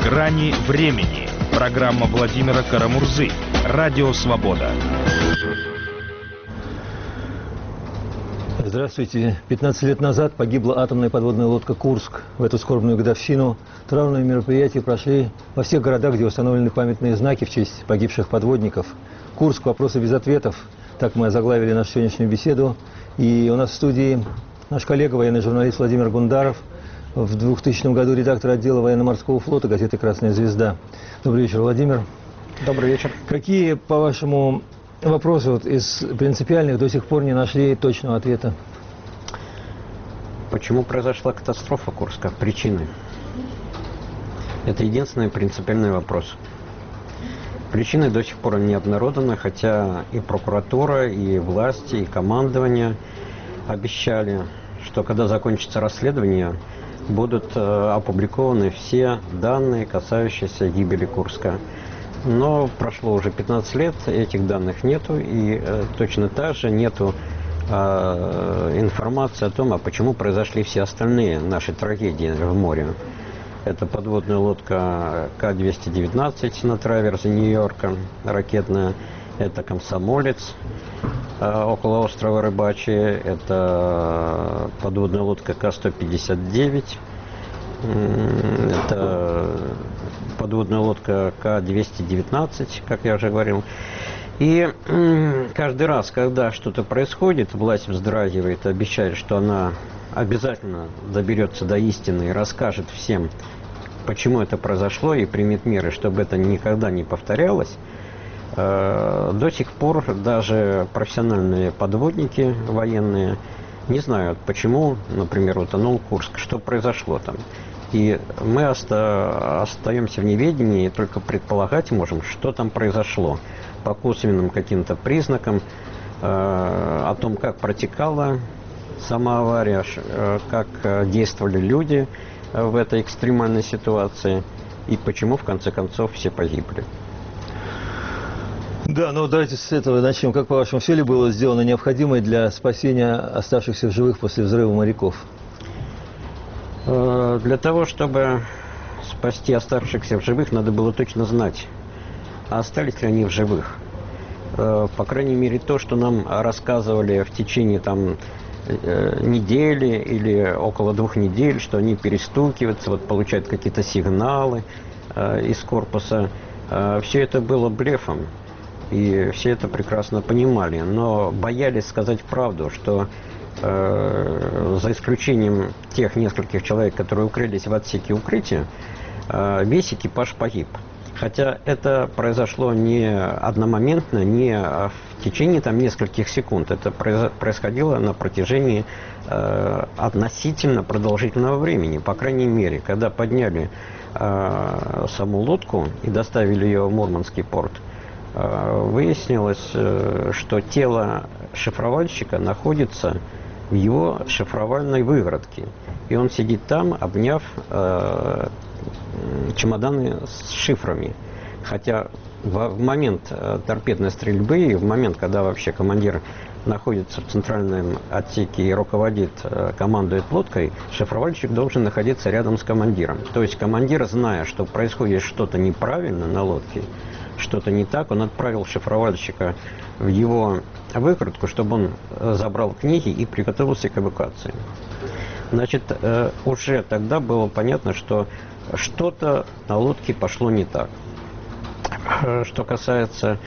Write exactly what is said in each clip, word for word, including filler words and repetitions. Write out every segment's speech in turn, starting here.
Грани времени. Программа Владимира Карамурзы. Радио Свобода. Здравствуйте. пятнадцать лет назад погибла атомная подводная лодка «Курск». В эту скорбную годовщину траурные мероприятия прошли во всех городах, где установлены памятные знаки в честь погибших подводников. «Курск. Вопросы без ответов». Так мы озаглавили нашу сегодняшнюю беседу. И у нас в студии наш коллега, военный журналист Владимир Гундаров, в двухтысячном году редактор отдела военно-морского флота газеты «Красная звезда». Добрый вечер, Владимир. Добрый вечер. Какие, по-вашему, вопросы вот из принципиальных до сих пор не нашли точного ответа? Почему произошла катастрофа Курска? Причины. Это единственный принципиальный вопрос. Причины до сих пор не обнародованы, хотя и прокуратура, и власти, и командование обещали, что когда закончится расследование, будут э, опубликованы все данные, касающиеся гибели Курска. Но прошло уже пятнадцать лет, этих данных нету, и э, точно так же нету э, информации о том, а почему произошли все остальные наши трагедии в море. Это подводная лодка К двести девятнадцать на траверзе Нью-Йорка, ракетная. Это «Комсомолец» э, около острова Рыбачий. Это подводная лодка К сто пятьдесят девять. Это подводная лодка К двести девятнадцать, как я уже говорил. И каждый раз, когда что-то происходит, власть вздрагивает, обещает, что она обязательно доберется до истины и расскажет всем, почему это произошло, и примет меры, чтобы это никогда не повторялось. До сих пор даже профессиональные подводники военные не знают, почему, например, утонул Курск, что произошло там. И мы оста остаемся в неведении и только предполагать можем, что там произошло по косвенным каким-то признакам, э, о том, как протекала сама авария, э, как действовали люди в этой экстремальной ситуации и почему, в конце концов, все погибли. Да, ну давайте с этого начнем. Как, по-вашему, все ли было сделано необходимое для спасения оставшихся в живых после взрыва моряков? Для того, чтобы спасти оставшихся в живых, надо было точно знать, а остались ли они в живых. По крайней мере, то, что нам рассказывали в течение там недели или около двух недель, что они перестукиваются, вот получают какие-то сигналы из корпуса, все это было блефом. И все это прекрасно понимали, но боялись сказать правду, что э, за исключением тех нескольких человек, которые укрылись в отсеке укрытия, э, весь экипаж погиб. Хотя это произошло не одномоментно, не в течение там нескольких секунд. Это происходило на протяжении э, относительно продолжительного времени. По крайней мере, когда подняли э, саму лодку и доставили ее в Мурманский порт, выяснилось, что тело шифровальщика находится в его шифровальной выгородке. И он сидит там, обняв э, чемоданы с шифрами. Хотя в, в момент торпедной стрельбы и в момент, когда вообще командир находится в центральном отсеке и руководит, командует лодкой, шифровальщик должен находиться рядом с командиром. То есть командир, зная, что происходит что-то неправильно на лодке, что-то не так, он отправил шифровальщика в его выкрутку, чтобы он забрал книги и приготовился к эвакуации. Значит, уже тогда было понятно, что что-то на лодке пошло не так. Что касается,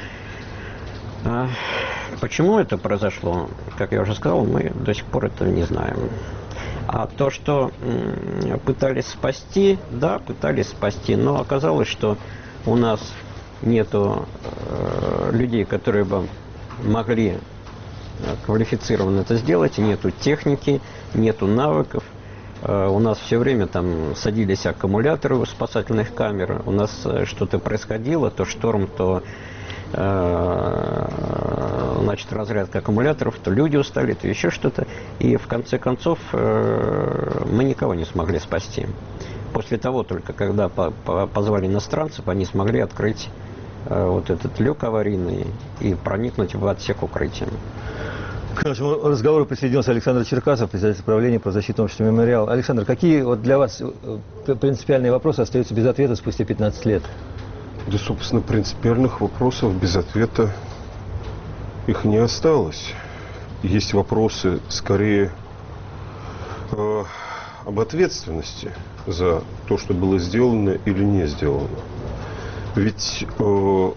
почему это произошло, как я уже сказал, мы до сих пор этого не знаем. А то, что пытались спасти, да, пытались спасти, но оказалось, что у нас нету э, людей, которые бы могли квалифицированно это сделать, нету техники, нету навыков. Э, у нас все время там садились аккумуляторы у спасательных камер, у нас что-то происходило, то шторм, то э, значит, разрядка аккумуляторов, то люди устали, то еще что-то. И в конце концов э, мы никого не смогли спасти. После того только, когда по по позвали иностранцев, они смогли открыть вот этот люк аварийный и проникнуть в отсек укрытия. К нашему разговору присоединился Александр Черкасов, председатель правления правозащитного общества «Мемориал». Александр, какие вот для вас принципиальные вопросы остаются без ответа спустя пятнадцать лет? Да, собственно, принципиальных вопросов без ответа их не осталось. Есть вопросы, скорее, э, об ответственности за то, что было сделано или не сделано. Ведь э,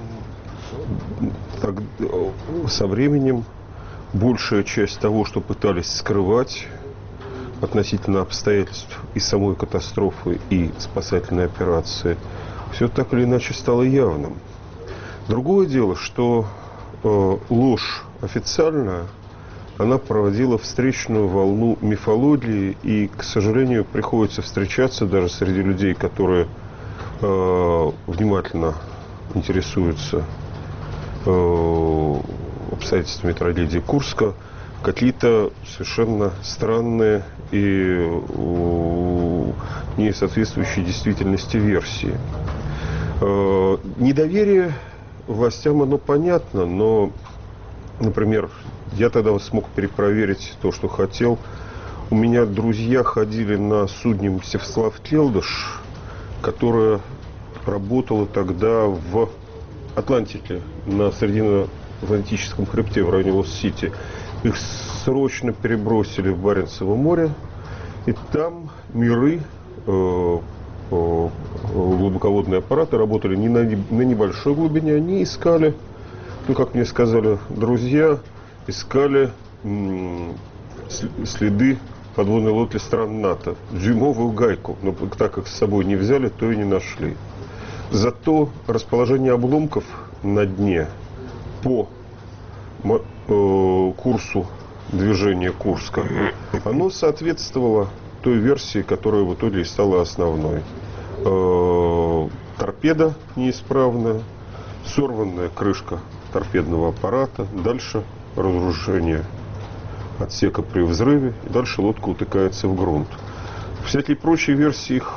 так, э, со временем большая часть того, что пытались скрывать относительно обстоятельств и самой катастрофы, и спасательной операции, все так или иначе стало явным. Другое дело, что э, ложь официальная, она проводила встречную волну мифологии, и, к сожалению, приходится встречаться даже среди людей, которые э, внимательно интересуются э, обстоятельствами трагедии Курска, какие-то совершенно странные и э, не соответствующие действительности версии. Э, недоверие властям, оно понятно, но, например, я тогда смог перепроверить то, что хотел. У меня друзья ходили на судне Мстислав Келдыш, которая работала тогда в Атлантике, на Средиземно-Атлантическом хребте в районе Лос-Сити. Их срочно перебросили в Баренцево море, и там миры, э, э, глубоководные аппараты работали не на, на небольшой глубине, они искали, ну, как мне сказали друзья, искали м, следы подводной лодки стран НАТО, дюймовую гайку, но так как с собой не взяли, то и не нашли. Зато расположение обломков на дне по э, курсу движения Курска, оно соответствовало той версии, которая в итоге и стала основной. Э, торпеда неисправная, сорванная крышка торпедного аппарата, дальше разрушение отсека при взрыве, и дальше лодка утыкается в грунт. Всякие прочие версии, их,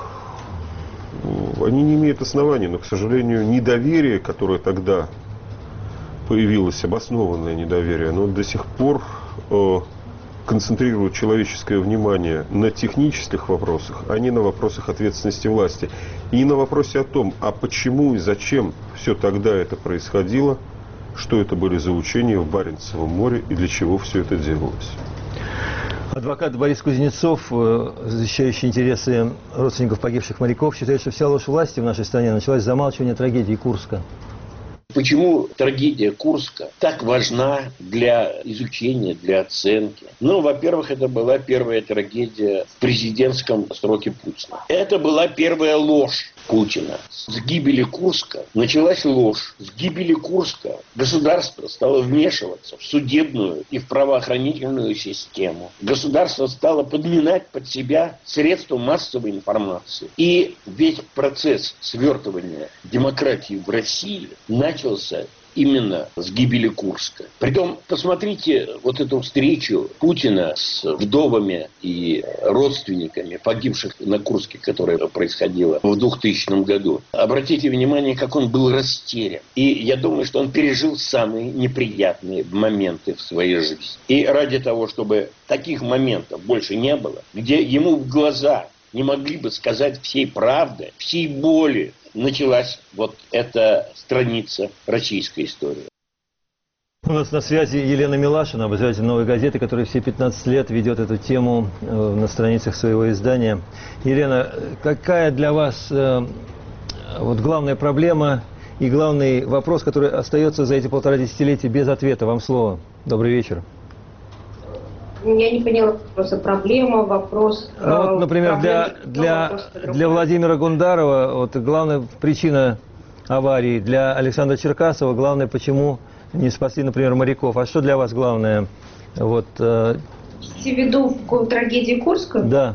они не имеют оснований, но, к сожалению, недоверие, которое тогда появилось, обоснованное недоверие, оно до сих пор э, концентрирует человеческое внимание на технических вопросах, а не на вопросах ответственности власти. И не на вопросе о том, а почему и зачем все тогда это происходило, что это были за учения в Баренцевом море и для чего все это делалось. Адвокат Борис Кузнецов, защищающий интересы родственников погибших моряков, считает, что вся ложь власти в нашей стране началась с замалчивания трагедии Курска. Почему трагедия Курска так важна для изучения, для оценки? Ну, во-первых, это была первая трагедия в президентском сроке Путина. Это была первая ложь Путина. С гибели Курска началась ложь. С гибели Курска государство стало вмешиваться в судебную и в правоохранительную систему. Государство стало подминать под себя средства массовой информации. И весь процесс свертывания демократии в России начался именно с гибели Курска. Притом, посмотрите вот эту встречу Путина с вдовами и родственниками погибших на Курске, которая происходила в двухтысячном году. Обратите внимание, как он был растерян. И я думаю, что он пережил самые неприятные моменты в своей жизни. И ради того, чтобы таких моментов больше не было, где ему в глаза не могли бы сказать всей правды, всей боли, началась вот эта страница российской истории. У нас на связи Елена Милашина, обозреватель «Новой газеты», которая все пятнадцать лет ведет эту тему на страницах своего издания. Елена, какая для вас вот главная проблема и главный вопрос, который остается за эти полтора десятилетия без ответа? Вам слово. Добрый вечер. Я не поняла вопроса. Проблема, вопрос... Ну, вот, например, для, для, для Владимира Гундарова вот, главная причина аварии, для Александра Черкасова главное, почему не спасли, например, моряков. А что для вас главное? Вот, э... Имеете в виду в трагедии Курска? Да.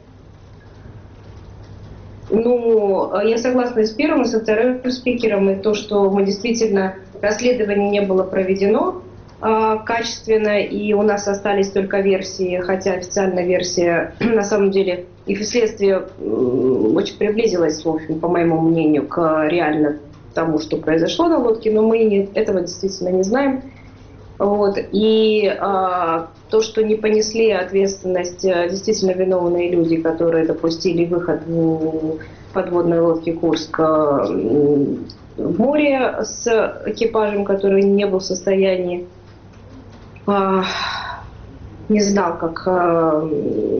Ну, я согласна и с первым, и со вторым спикером, и то, что мы действительно, расследование не было проведено качественно, и у нас остались только версии, хотя официальная версия, на самом деле, их следствие очень приблизилось, в общем, по моему мнению, к реально тому, что произошло на лодке, но мы не, этого действительно не знаем. Вот. И а, то, что не понесли ответственность действительно виновные люди, которые допустили выход в подводной лодки «Курск» в море с экипажем, который не был в состоянии, а, не знал, как а,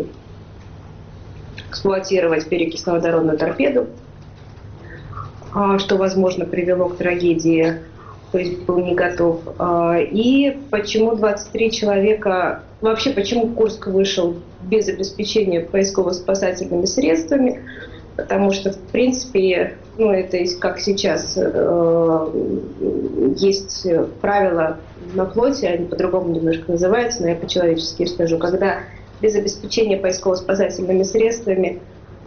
эксплуатировать перекисно-водородную торпеду, а, что, возможно, привело к трагедии. То есть был не готов. И почему двадцать три человека, вообще почему Курск вышел без обеспечения поисково-спасательными средствами, потому что, в принципе, ну это как сейчас есть правила на флоте, они по-другому немножко называются, но я по-человечески расскажу, когда без обеспечения поисково-спасательными средствами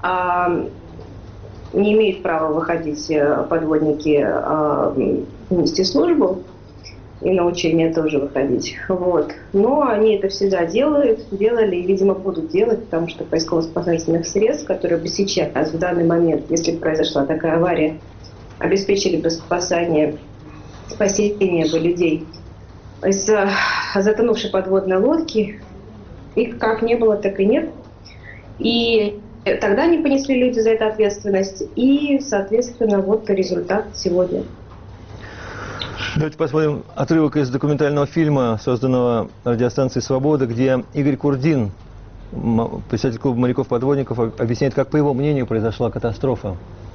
не имеют права выходить подводники нести службу и на учения тоже выходить. Вот. Но они это всегда делают, делали и, видимо, будут делать, потому что поисково-спасательных средств, которые бы сейчас, в данный момент, если бы произошла такая авария, обеспечили бы спасание, спасение бы людей из затонувшей подводной лодки, их как не было, так и нет. И тогда не понесли люди за это ответственность, и, соответственно, вот результат сегодня. Давайте посмотрим отрывок из документального фильма, созданного радиостанцией «Свобода», где Игорь Курдин, председатель клуба моряков-подводников, объясняет, как, по его мнению, произошла катастрофа.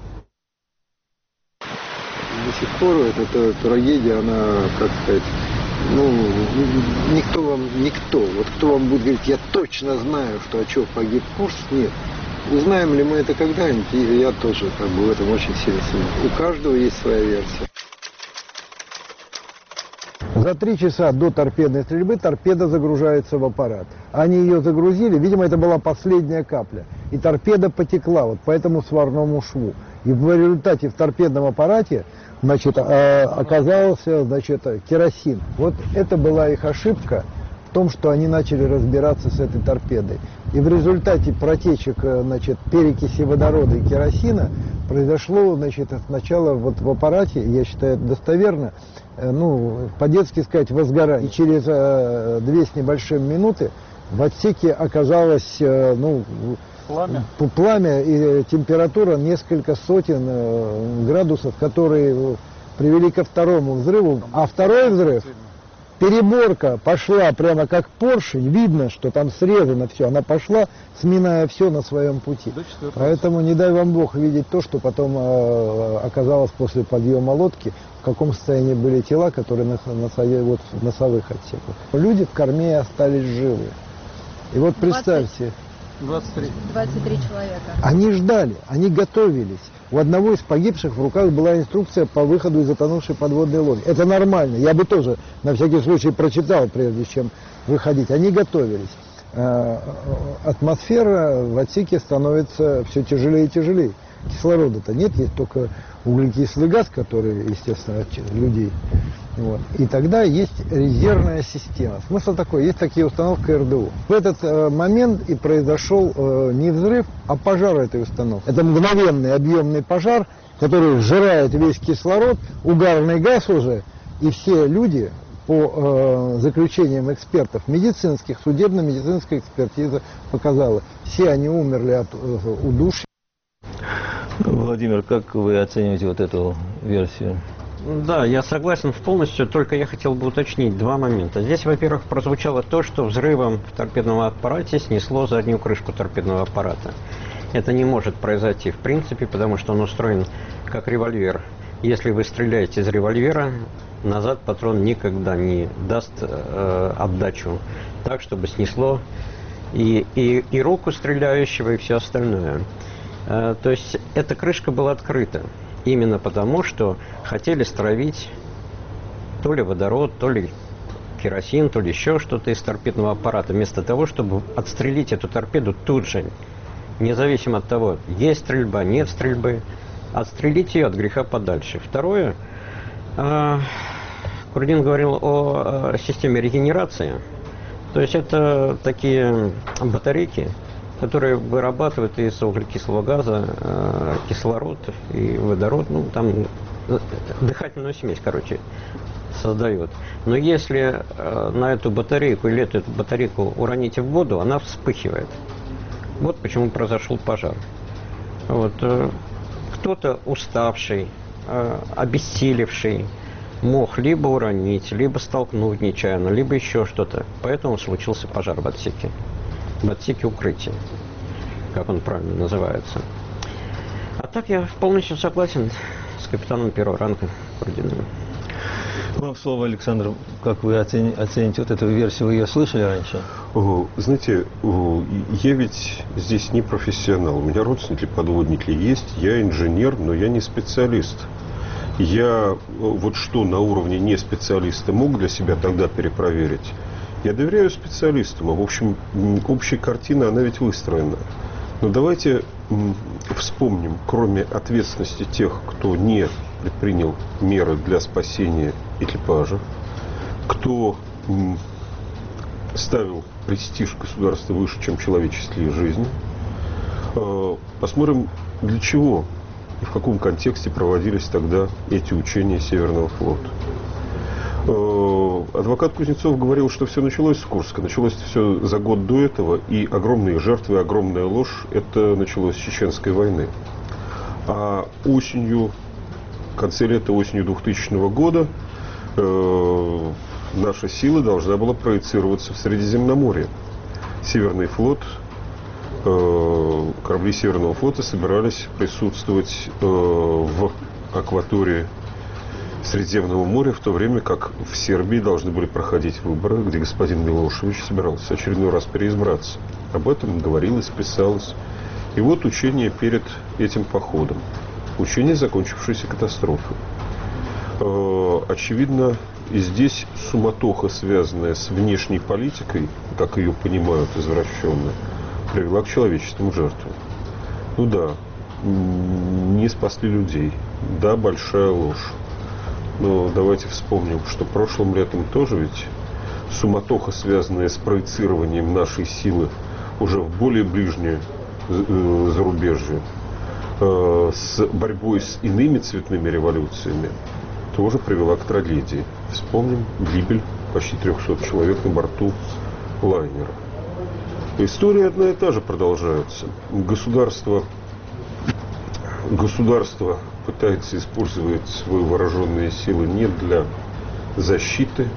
До сих пор эта трагедия, она, как сказать, ну, никто вам, никто, вот кто вам будет говорить, я точно знаю, что от чего погиб Курск, нет. Узнаем ли мы это когда-нибудь, и я тоже как бы в этом очень сильно сомневаюсь. У каждого есть своя версия. За три часа до торпедной стрельбы торпеда загружается в аппарат. Они ее загрузили, видимо, это была последняя капля. И торпеда потекла вот по этому сварному шву. И в результате в торпедном аппарате, значит, оказался, значит, керосин. Вот это была их ошибка в том, что они начали разбираться с этой торпедой. И в результате протечек, значит, перекиси водорода и керосина произошло, значит, сначала вот в аппарате, я считаю, это достоверно, ну, по-детски сказать, возгорание. И через э, две с небольшим минуты в отсеке оказалось, э, ну, пламя. пламя и температура несколько сотен э, градусов, которые привели ко второму взрыву. А второй взрыв, переборка пошла прямо как поршень, видно, что там срезано все, она пошла, сминая все на своем пути. Поэтому не дай вам Бог видеть то, что потом э, оказалось после подъема лодки, в каком состоянии были тела, которые на, на, вот, в носовых отсеках. Люди в корме остались живы. И вот представьте, двадцать три. двадцать три человека. Они ждали, они готовились. У одного из погибших в руках была инструкция по выходу из затонувшей подводной лодки. Это нормально. Я бы тоже на всякий случай прочитал, прежде чем выходить. Они готовились. Атмосфера в отсеке становится все тяжелее и тяжелее. Кислорода-то нет, есть только углекислый газ, который, естественно, от людей. Вот. И тогда есть резервная система. Смысл такой, есть такие установки эр дэ о. В этот э, момент и произошел э, не взрыв, а пожар этой установки. Это мгновенный объемный пожар, который сжирает весь кислород, угарный газ уже, и все люди, по э, заключениям экспертов медицинских, судебно-медицинская экспертиза показала, все они умерли от э, удушья. Владимир, как вы оцениваете вот эту версию? Да, я согласен полностью, только я хотел бы уточнить два момента. Здесь, во-первых, прозвучало то, что взрывом в торпедном аппарате снесло заднюю крышку торпедного аппарата. Это не может произойти в принципе, потому что он устроен как револьвер. Если вы стреляете из револьвера, назад патрон никогда не даст э, отдачу так, чтобы снесло и, и, и руку стреляющего, и все остальное. Э, то есть эта крышка была открыта. Именно потому, что хотели стравить то ли водород, то ли керосин, то ли еще что-то из торпедного аппарата, вместо того, чтобы отстрелить эту торпеду тут же, независимо от того, есть стрельба, нет стрельбы, отстрелить ее от греха подальше. Второе, э, Курдин говорил о э, системе регенерации, то есть это такие батарейки, которые вырабатывают из углекислого газа э, кислород и водород, ну там э, дыхательную смесь, короче, создает. Но если э, на эту батарейку или эту батарейку уронить в воду, она вспыхивает. Вот почему произошел пожар. Вот, э, кто-то уставший, э, обессилевший, мог либо уронить, либо столкнуть нечаянно, либо еще что-то. Поэтому случился пожар в отсеке. В отсеке укрытия, как он правильно называется. А так я полностью согласен с капитаном первого ранга Курдиным. Вам слово, Александр. Как вы оцените, оцените вот эту версию? Вы ее слышали раньше? Знаете, я ведь здесь не профессионал. У меня родственники-подводники есть. Я инженер, но я не специалист. Я вот что на уровне не специалиста мог для себя тогда перепроверить. Я доверяю специалистам. В общем, общая картина, она ведь выстроена. Но давайте вспомним, кроме ответственности тех, кто не предпринял меры для спасения экипажа, кто ставил престиж государства выше, чем человеческие жизни. Посмотрим, для чего и в каком контексте проводились тогда эти учения Северного флота. Адвокат Кузнецов говорил, что все началось с Курска. Началось все за год до этого, и огромные жертвы, огромная ложь, это началось с Чеченской войны. А осенью, в конце лета, осенью двухтысячного года э, наша сила должна была проецироваться в Средиземноморье. Северный флот, э, корабли Северного флота собирались присутствовать э, в акватории Средиземного моря, в то время как в Сербии должны были проходить выборы, где господин Милошевич собирался очередной раз переизбраться. Об этом говорилось, писалось. И вот учение перед этим походом. Учение, закончившееся катастрофой. Очевидно, и здесь суматоха, связанная с внешней политикой, как ее понимают извращенно, привела к человеческим жертвам. Ну да, не спасли людей. Да, большая ложь. Но давайте вспомним, что прошлым летом тоже ведь суматоха, связанная с проецированием нашей силы уже в более ближнее зарубежье, с борьбой с иными цветными революциями, тоже привела к трагедии. Вспомним гибель почти трехсот человек на борту лайнера. История одна и та же продолжается. Государство, государство пытается использовать свои вооруженные силы не для защиты,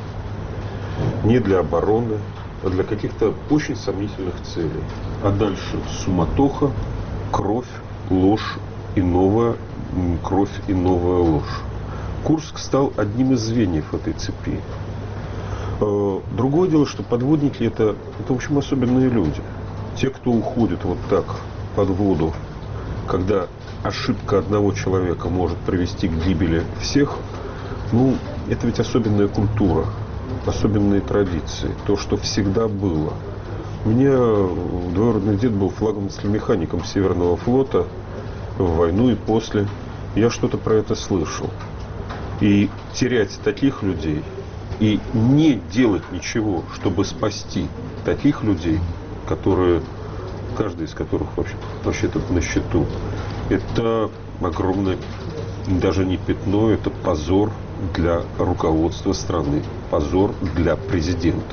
не для обороны, а для каких-то очень сомнительных целей. А дальше суматоха, кровь, ложь и новая кровь и новая ложь. Курск стал одним из звеньев этой цепи. Другое дело, что подводники это, это в общем, особенные люди. Те, кто уходит вот так под воду, когда ошибка одного человека может привести к гибели всех, ну, это ведь особенная культура, особенные традиции, то, что всегда было. У меня двоюродный дед был флагманским-механиком Северного флота в войну и после. Я что-то про это слышал. И терять таких людей, и не делать ничего, чтобы спасти таких людей, которые, каждый из которых вообще, вообще-то на счету, это огромное, даже не пятно, это позор для руководства страны, позор для президента.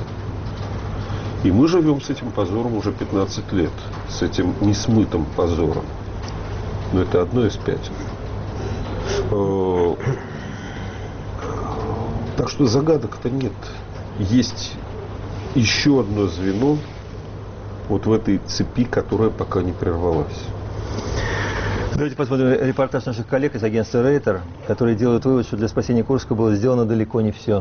И мы живем с этим позором уже пятнадцать лет, с этим несмытым позором. Но это одно из пяти. Так что загадок-то нет. Есть еще одно звено вот в этой цепи, которая пока не прервалась. Давайте посмотрим репортаж наших коллег из агентства Рейтер, которые делают вывод, что для спасения Курска было сделано далеко не все.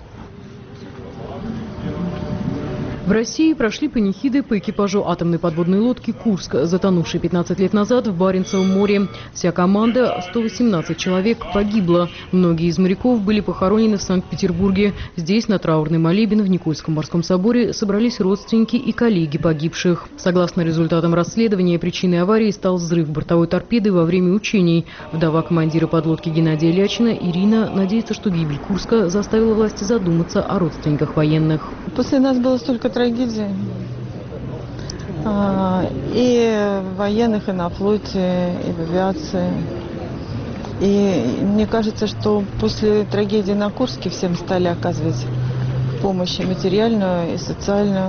В России прошли панихиды по экипажу атомной подводной лодки «Курск», затонувшей пятнадцать лет назад в Баренцевом море. Вся команда, сто восемнадцать человек, погибла. Многие из моряков были похоронены в Санкт-Петербурге. Здесь, на траурный молебен в Никольском морском соборе, собрались родственники и коллеги погибших. Согласно результатам расследования, причиной аварии стал взрыв бортовой торпеды во время учений. Вдова командира подлодки Геннадия Лячина, Ирина, надеется, что гибель Курска заставила власти задуматься о родственниках военных. После нас было столько трагедий. А, и в военных, и на флоте, и в авиации. И мне кажется, что после трагедии на Курске всем стали оказывать помощь и материальную, и социальную.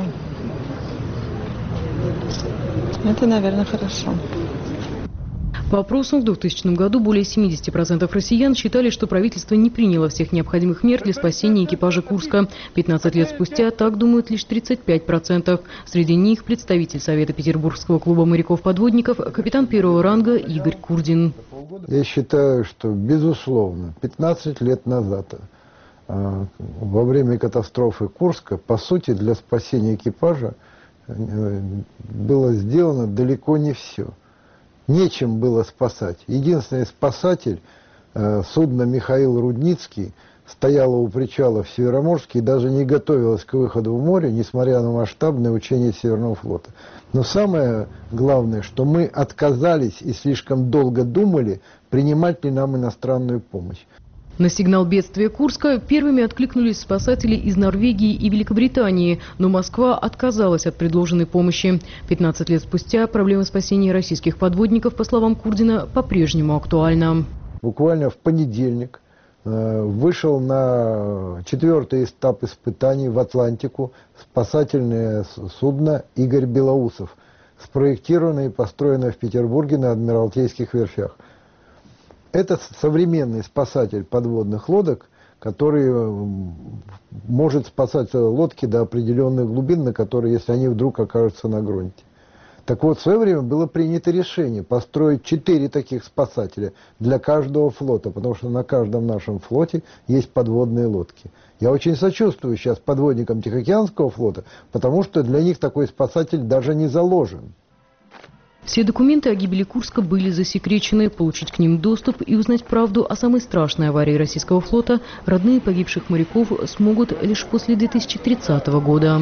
Это, наверное, хорошо. По опросам в двухтысячном году более семидесяти процентов россиян считали, что правительство не приняло всех необходимых мер для спасения экипажа Курска. пятнадцать лет спустя так думают лишь тридцать пять процентов. Среди них представитель Совета Петербургского клуба моряков-подводников, капитан первого ранга Игорь Курдин. Я считаю, что, безусловно, пятнадцать лет назад, во время катастрофы Курска, по сути, для спасения экипажа было сделано далеко не все. Нечем было спасать. Единственный спасатель, судно «Михаил Рудницкий», стояло у причала в Североморске и даже не готовилось к выходу в море, несмотря на масштабное учение Северного флота. Но самое главное, что мы отказались и слишком долго думали, принимать ли нам иностранную помощь. На сигнал бедствия Курска первыми откликнулись спасатели из Норвегии и Великобритании, но Москва отказалась от предложенной помощи. пятнадцать лет спустя проблема спасения российских подводников, по словам Курдина, по-прежнему актуальна. Буквально в понедельник э, вышел на четвертый этап испытаний в Атлантику спасательное судно «Игорь Белоусов», спроектированное и построенное в Петербурге на Адмиралтейских верфях. Это современный спасатель подводных лодок, который может спасать лодки до определенных глубин, на которые, если они вдруг окажутся на грунте. Так вот, в свое время было принято решение построить четыре таких спасателя для каждого флота, потому что на каждом нашем флоте есть подводные лодки. Я очень сочувствую сейчас подводникам Тихоокеанского флота, потому что для них такой спасатель даже не заложен. Все документы о гибели Курска были засекречены. Получить к ним доступ и узнать правду о самой страшной аварии российского флота родные погибших моряков смогут лишь после две тысячи тридцатого года.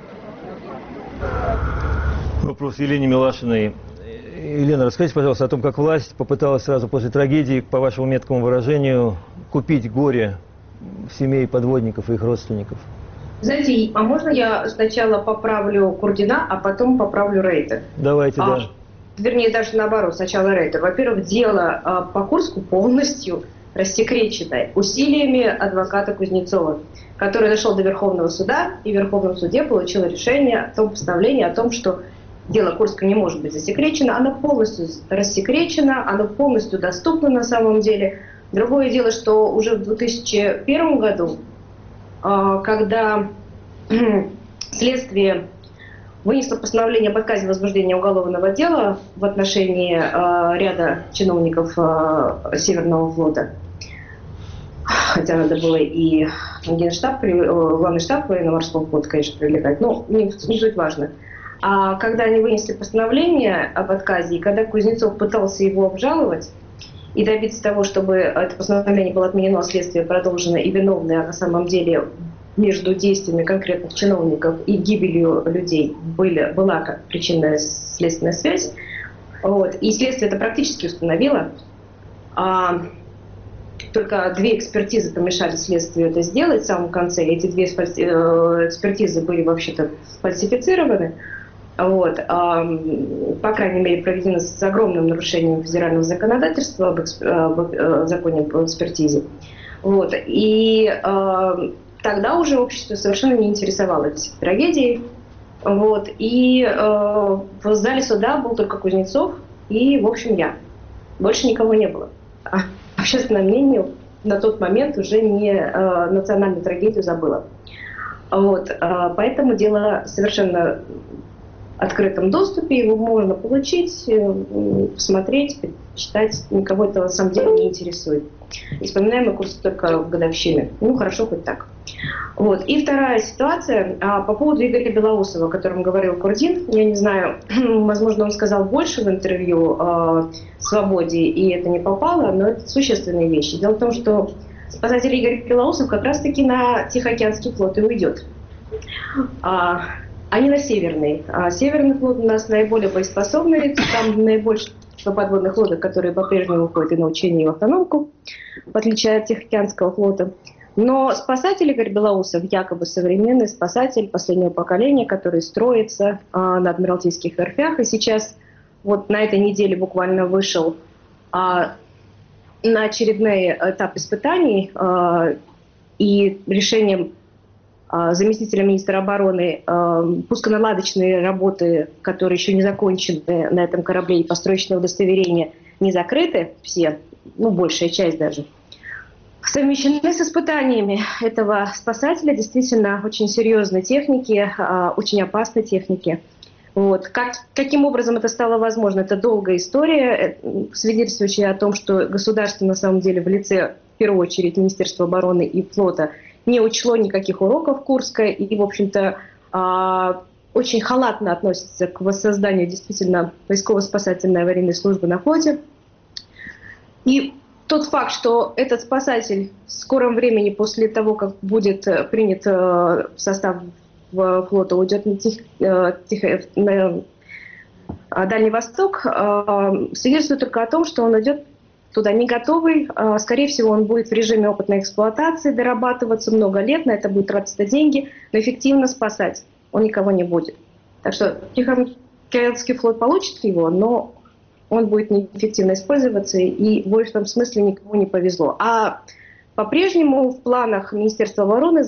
Вопрос Елене Милашиной. Елена, расскажите, пожалуйста, о том, как власть попыталась сразу после трагедии, по вашему меткому выражению, купить горе семей подводников и их родственников. Знаете, а можно я сначала поправлю Курдина, а потом поправлю Рейтер? Давайте, а, да. Вернее, даже наоборот, сначала Рейтер. Во-первых, дело а, по Курску полностью рассекречено усилиями адвоката Кузнецова, который дошел до Верховного суда, и в Верховном суде получил решение о том постановлении, о том, что дело Курска не может быть засекречено. Оно полностью рассекречено, оно полностью доступно на самом деле. Другое дело, что уже в две тысячи первом году, когда следствие вынесло постановление об отказе возбуждения уголовного дела в отношении э, ряда чиновников э, Северного флота, хотя надо было и Генштаб, главный штаб военно-морского флота, конечно, привлекать, но не, не суть важно. А когда они вынесли постановление об отказе, и когда Кузнецов пытался его обжаловать и добиться того, чтобы это постановление было отменено, следствие продолжено, и виновные на самом деле между действиями конкретных чиновников и гибелью людей были, была как причинная следственная связь. Вот. И следствие это практически установило. А, только две экспертизы помешали следствию это сделать в самом конце. Эти две экспертизы были вообще-то фальсифицированы. Вот. А, по крайней мере, проведены с огромным нарушением федерального законодательства об, эксп... об законе об экспертизе. Вот. И а, тогда уже общество совершенно не интересовалось трагедией. Вот. И э, в зале суда был только Кузнецов и, в общем, я. Больше никого не было. А общественное мнение на тот момент уже не э, национальную трагедию забыло. Вот. Э, поэтому дело совершенно в открытом доступе. Его можно получить, э, посмотреть, читать. Никого это на самом деле не интересует. И вспоминаем мы курс только в годовщины. Ну, хорошо, хоть так. Вот. И вторая ситуация а, по поводу Игоря Белоусова, о котором говорил Курдин. Я не знаю, возможно, он сказал больше в интервью а, «Свободе», и это не попало, но это существенные вещи. Дело в том, что спасатель Игорь Белоусов как раз-таки на Тихоокеанский флот и уйдет. А, а не на Северный. А Северный флот у нас наиболее боеспособный, там наибольшее подводных лодок, которые по-прежнему уходят и на учения и в автономку, в отличие от Тихоокеанского флота. Но спасатель Игорь Белоусов, якобы современный спасатель последнего поколения, который строится а, на Адмиралтейских верфях. И сейчас, вот на этой неделе буквально вышел а, на очередной этап испытаний э, и решением э, заместителя министра обороны э, пусконаладочные работы, которые еще не закончены на этом корабле, и построечное удостоверение не закрыты все, ну, большая часть даже, совмещены с испытаниями этого спасателя, действительно очень серьезной техники, э, очень опасной техники. Вот. Как, каким образом это стало возможно? Это долгая история, свидетельствующая о том, что государство на самом деле в лице, в первую очередь, Министерства обороны и флота не учло никаких уроков Курска и, в общем-то, очень халатно относится к воссозданию действительно поисково-спасательной аварийной службы на флоте. И тот факт, что этот спасатель в скором времени после того, как будет принят в состав флота, уйдет на, тих, тих, на Дальний Восток, свидетельствует только о том, что он идет туда не готовый. Скорее всего, он будет в режиме опытной эксплуатации дорабатываться много лет, на это будет тратиться деньги, но эффективно спасать он никого не будет. Так что Тихоокеанский флот получит его, но он будет неэффективно использоваться, и в этом смысле никому не повезло. А по-прежнему в планах Министерства обороны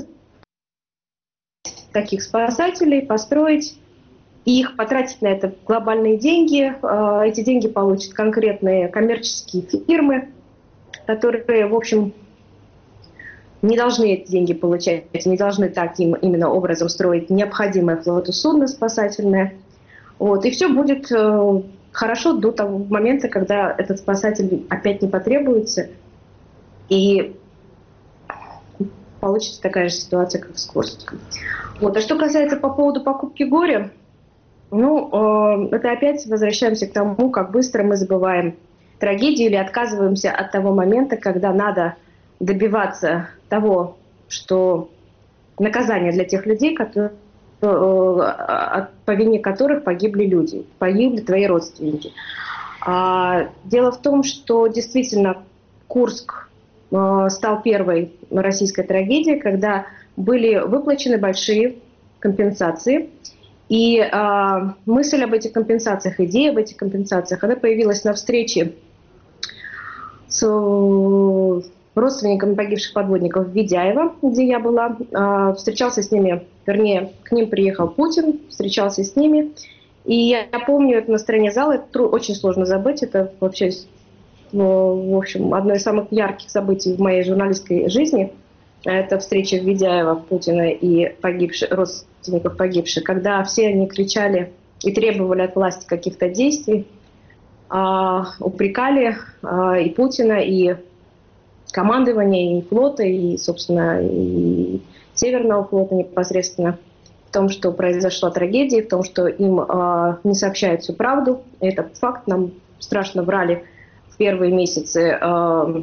таких спасателей построить и их потратить на это глобальные деньги. Эти деньги получат конкретные коммерческие фирмы, которые, в общем, не должны эти деньги получать, не должны таким именно образом строить необходимое флоту судно спасательное. Вот. И все будет хорошо до того момента, когда этот спасатель опять не потребуется, и получится такая же ситуация, как с Курском. Вот. А что касается по поводу покупки горя, ну, э, это опять возвращаемся к тому, как быстро мы забываем трагедию или отказываемся от того момента, когда надо добиваться того, что наказание для тех людей, которые, э, по вине которых погибли люди, погибли твои родственники. А, дело в том, что действительно Курск э, стал первой российской трагедией, когда были выплачены большие компенсации. И э, мысль об этих компенсациях, идея об этих компенсациях, она появилась на встрече с родственниками погибших подводников в Ведяево, где я была. Э, встречался с ними, вернее, к ним приехал Путин, встречался с ними. И я, я помню это настроение зала, это очень сложно забыть, это вообще, ну, в общем, одно из самых ярких событий в моей журналистской жизни. Это встреча в Ведяево Путина и погибших, родственников погибших, когда все они кричали и требовали от власти каких-то действий, а, упрекали а, и Путина, и командование, и флота, и, собственно, и Северного флота непосредственно в том, что произошла трагедия, в том, что им а, не сообщают всю правду. Это факт, нам страшно врали в первые месяцы а,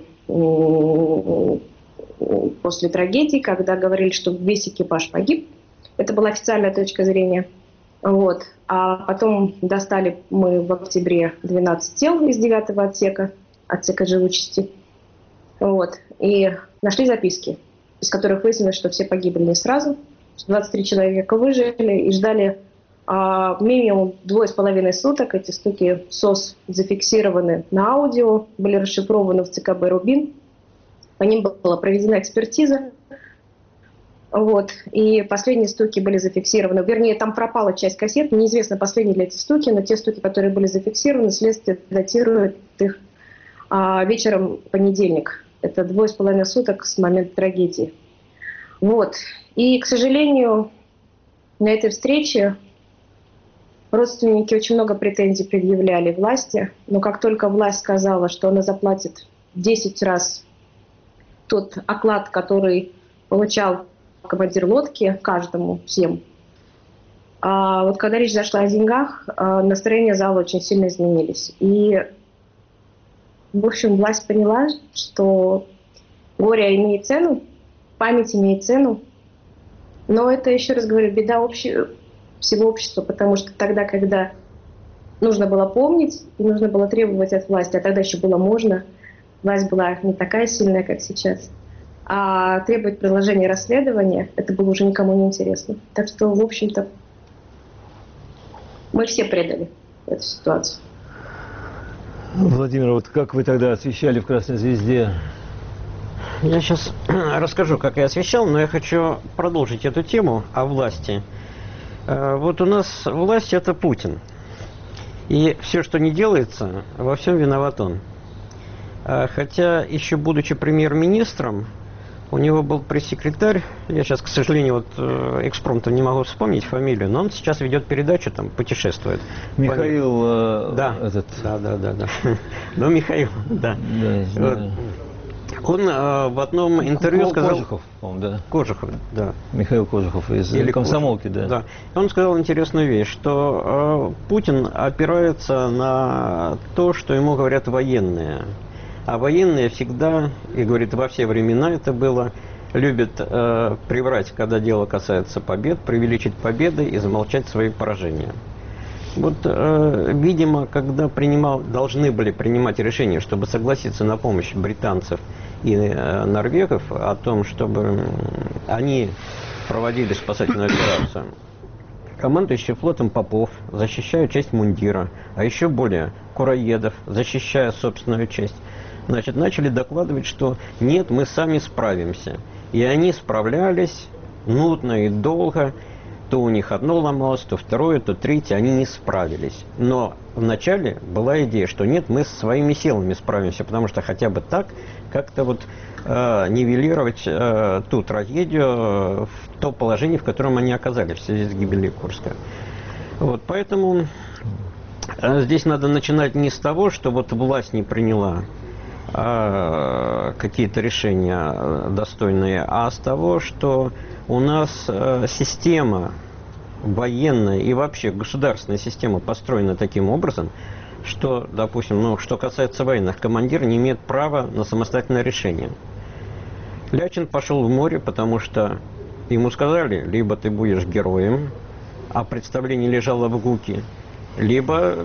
после трагедии, когда говорили, что весь экипаж погиб. Это была официальная точка зрения. Вот. А потом достали мы в октябре двенадцать тел из девятого отсека, отсека живучести. Вот. И нашли записки, из которых выяснилось, что все погибли не сразу. двадцать три человека выжили и ждали а, минимум двое с половиной суток. Эти стуки СОС зафиксированы на аудио, были расшифрованы в ЦКБ «Рубин». По ним была проведена экспертиза. Вот. И последние стуки были зафиксированы. Вернее, там пропала часть кассет. Неизвестно, последние ли эти стуки, но те стуки, которые были зафиксированы, следствие датирует их а, вечером в понедельник. Это двое с половиной суток с момента трагедии. Вот. И, к сожалению, на этой встрече родственники очень много претензий предъявляли власти. Но как только власть сказала, что она заплатит десять раз тот оклад, который получал командир лодки, каждому, всем. А вот когда речь зашла о деньгах, настроение зала очень сильно изменились. И, в общем, власть поняла, что горе имеет цену, память имеет цену. Но это, еще раз говорю, беда общего, всего общества, потому что тогда, когда нужно было помнить и нужно было требовать от власти, а тогда еще было можно, власть была не такая сильная, как сейчас, а требовать продолжения расследования, это было уже никому не интересно. Так что, в общем-то, мы все предали эту ситуацию. Владимир, вот как вы тогда освещали в «Красной звезде»? Я сейчас расскажу, как я освещал, но я хочу продолжить эту тему о власти. Вот у нас власть – это Путин. И все, что не делается, во всем виноват он. Хотя, еще будучи премьер-министром, у него был пресс-секретарь, я сейчас, к сожалению, вот экспромтом не могу вспомнить фамилию, но он сейчас ведет передачу, там, путешествует. Михаил... Э, да. Этот... да, да, да, да. Ну, Михаил, да. да Он э, в одном интервью сказал... Кожухов, по-моему, да. Кожухов, да. Михаил Кожухов из Или комсомолки, Кожухов, да. да. Он сказал интересную вещь, что э, Путин опирается на то, что ему говорят военные. А военные всегда, и говорит, во все времена это было, любят э, приврать, когда дело касается побед, преувеличить победы и замолчать свои поражения. Вот, э, видимо, когда принимал, должны были принимать решение, чтобы согласиться на помощь британцев и э, норвегов, о том, чтобы они проводили спасательную операцию, командующий флотом Попов, защищая часть мундира, а еще более Кураедов, защищая собственную часть, значит, начали докладывать, что нет, мы сами справимся. И они справлялись нудно и долго. То у них одно ломалось, то второе, то третье. Они не справились. Но вначале была идея, что нет, мы своими силами справимся, потому что хотя бы так как-то вот э, нивелировать э, ту трагедию, э, в то положение, в котором они оказались в связи с гибелью Курска. Вот, поэтому э, здесь надо начинать не с того, что вот власть не приняла какие-то решения достойные, а с того, что у нас система военная и вообще государственная система построена таким образом, что, допустим, ну, что касается военных, командир не имеет права на самостоятельное решение. Лячин пошел в море, потому что ему сказали, либо ты будешь героем, а представление лежало в ГУКе, либо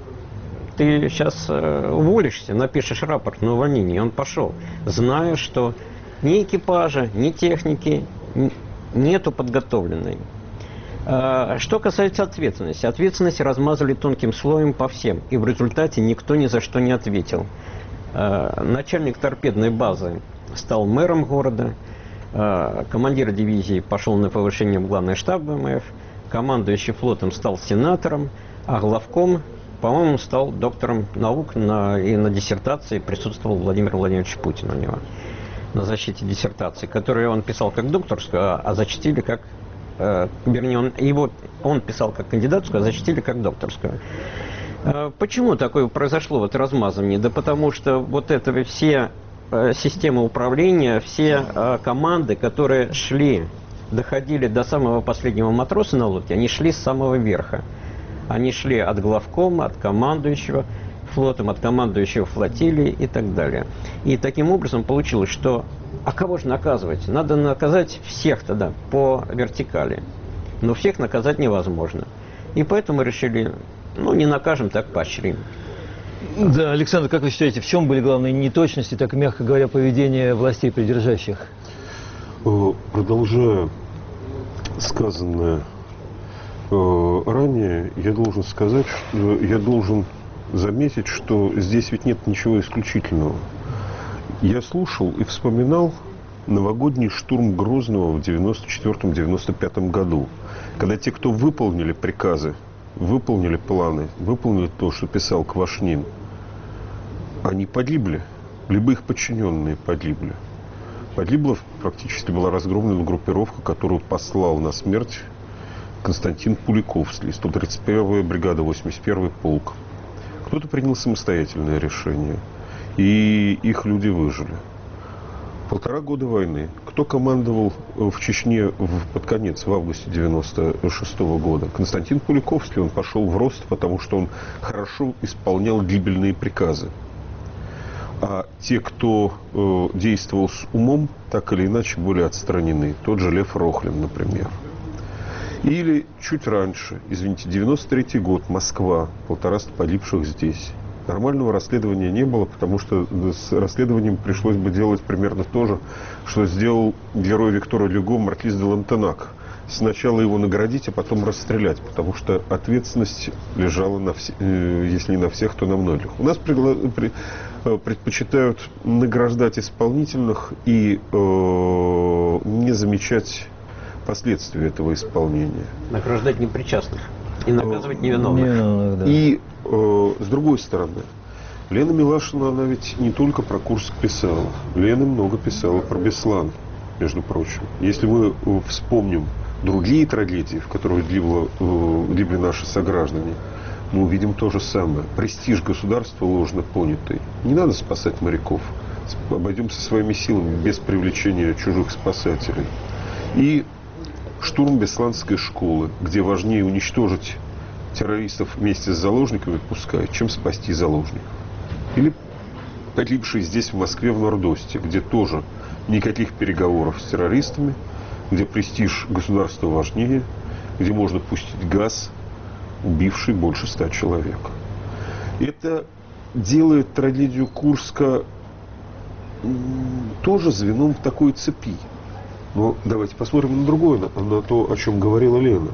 ты сейчас э, уволишься, напишешь рапорт на увольнение. И он пошел, зная, что ни экипажа, ни техники нету подготовленной. Э, что касается ответственности. Ответственность размазали тонким слоем по всем. И в результате никто ни за что не ответил. Э, начальник торпедной базы стал мэром города. Э, командир дивизии пошел на повышение в главный штаб ВМФ. Командующий флотом стал сенатором. А главком, по-моему, стал доктором наук, на, и на диссертации присутствовал Владимир Владимирович Путин у него на защите диссертации, которую он писал как докторскую, а, а зачтили как, э, вернее, он, его, он писал как кандидатскую, а зачтили как докторскую. Э, почему такое произошло вот размазывание? Да потому что вот это все э, системы управления, все э, команды, которые шли, доходили до самого последнего матроса на лодке, они шли с самого верха. Они шли от главкома, от командующего флотом, от командующего флотилии и так далее. И таким образом получилось, что а кого же наказывать? Надо наказать всех тогда по вертикали. Но всех наказать невозможно. И поэтому решили, ну не накажем, так поощрим. Да, Александр, как вы считаете, в чем были главные неточности, так мягко говоря, поведения властей придержащих? Продолжая сказанное ранее, я должен сказать, что я должен заметить, что здесь ведь нет ничего исключительного. Я слушал и вспоминал новогодний штурм Грозного в девяносто четвёртом — девяносто пятом году, когда те, кто выполнили приказы, выполнили планы, выполнили то, что писал Квашнин, они погибли, либо их подчиненные погибли. Погибла, практически была разгромлена группировка, которую послал на смерть Константин Пуликовский, сто тридцать первая бригада, восемьдесят первый полк. Кто-то принял самостоятельное решение, и их люди выжили. Полтора года войны. Кто командовал в Чечне в, под конец, в августе девяносто шестого года? Константин Пуликовский. Он пошел в рост, потому что он хорошо исполнял гибельные приказы. А те, кто э, действовал с умом, так или иначе были отстранены. Тот же Лев Рохлин, например. Или чуть раньше, извините, девяносто третий год, Москва, полтораста погибших здесь. Нормального расследования не было, потому что с расследованием пришлось бы делать примерно то же, что сделал герой Виктора Люго Маркиз де Лантенак, сначала его наградить, а потом расстрелять, потому что ответственность лежала, на все, если не на всех, то на многих. У нас предпочитают награждать исполнительных и э, не замечать последствия этого исполнения. Награждать непричастных и наказывать невиновных. Невиновных, да. И э, с другой стороны, Лена Милашина, она ведь не только про Курск писала. Лена много писала про Беслан, между прочим. Если мы вспомним другие трагедии, в которых гибли, гибли наши сограждане, мы увидим то же самое. Престиж государства ложно понятый. Не надо спасать моряков. Обойдемся своими силами, без привлечения чужих спасателей. И штурм Бесланской школы, где важнее уничтожить террористов вместе с заложниками, пускай, чем спасти заложников. Или погибший здесь, в Москве, в Нордосте, где тоже никаких переговоров с террористами, где престиж государства важнее, где можно пустить газ, убивший больше ста человек. Это делает трагедию Курска тоже звеном в такой цепи. Но давайте посмотрим на другое, на, на то, о чем говорила Лена.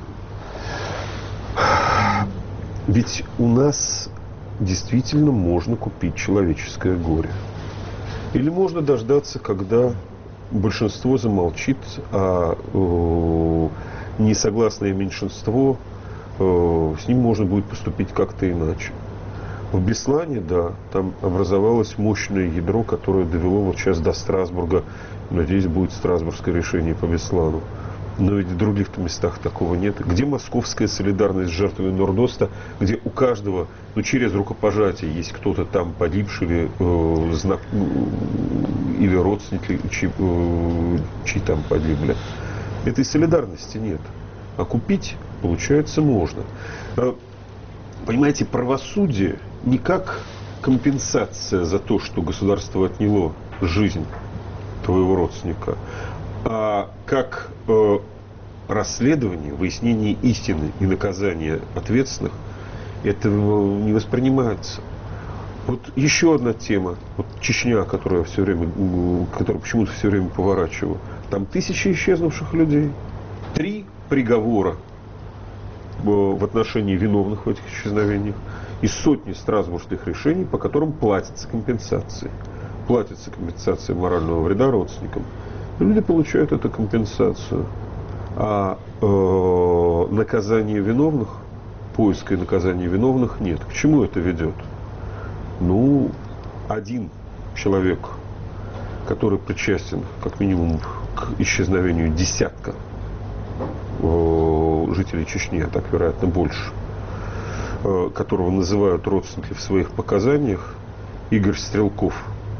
Ведь у нас действительно можно купить человеческое горе. Или можно дождаться, когда большинство замолчит, а э, несогласное меньшинство, э, с ним можно будет поступить как-то иначе. В Беслане, да, там образовалось мощное ядро, которое довело вот сейчас до Страсбурга. Надеюсь, будет страсбургское решение по Беслану. Но ведь в других-то местах такого нет. Где московская солидарность с жертвами Нордоста, где у каждого, ну, через рукопожатие есть кто-то там погибший или, э, знак, или родственники, чьи, э, чьи там погибли. Этой солидарности нет. А купить, получается, можно. Понимаете, правосудие не как компенсация за то, что государство отняло жизнь твоего родственника, а как э, расследование, выяснение истины и наказание ответственных, это не воспринимается. Вот еще одна тема, вот Чечня, которую я все время, которую почему-то все время поворачиваю. Там тысячи исчезнувших людей, три приговора в отношении виновных в этих исчезновениях и сотни страсбургских решений, по которым платятся компенсации. Платится компенсация морального вреда родственникам. Люди получают эту компенсацию. А э, наказание виновных, поиска и наказания виновных нет. К чему это ведет? Ну, один человек, который причастен, как минимум, к исчезновению десятка э, жителей Чечни, а так, вероятно, больше, э, которого называют родственники в своих показаниях, Игорь Стрелков,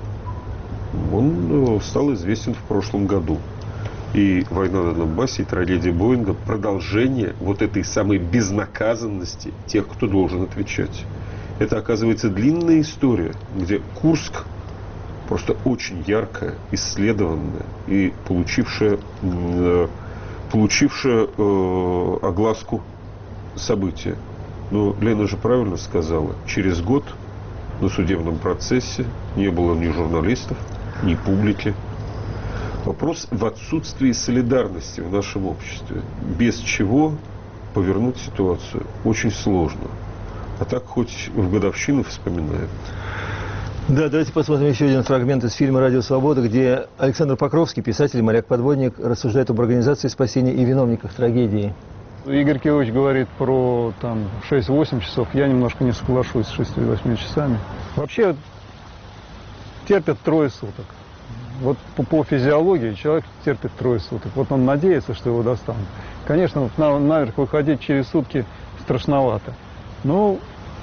он стал известен в прошлом году. И война на Донбассе, и трагедия Боинга — продолжение вот этой самой безнаказанности тех, кто должен отвечать. Это, оказывается, длинная история, где Курск просто очень яркая, исследованная и получившая, э, получившая э, огласку события. Но Лена же правильно сказала, через год на судебном процессе не было ни журналистов, ни публики. Вопрос в отсутствии солидарности в нашем обществе, без чего повернуть ситуацию очень сложно. А так хоть в годовщину вспоминаем. Да, давайте посмотрим еще один фрагмент из фильма «Радио Свобода», где Александр Покровский, писатель и моряк-подводник, рассуждает об организации спасения и виновниках трагедии. Игорь Кириллович говорит про там шесть-восемь часов. Я немножко не соглашусь с шестью-восьмью часами. Вообще терпят трое суток. Вот по, по физиологии человек терпит трое суток. Вот он надеется, что его достанут. Конечно, вот на, наверх выходить через сутки страшновато. Но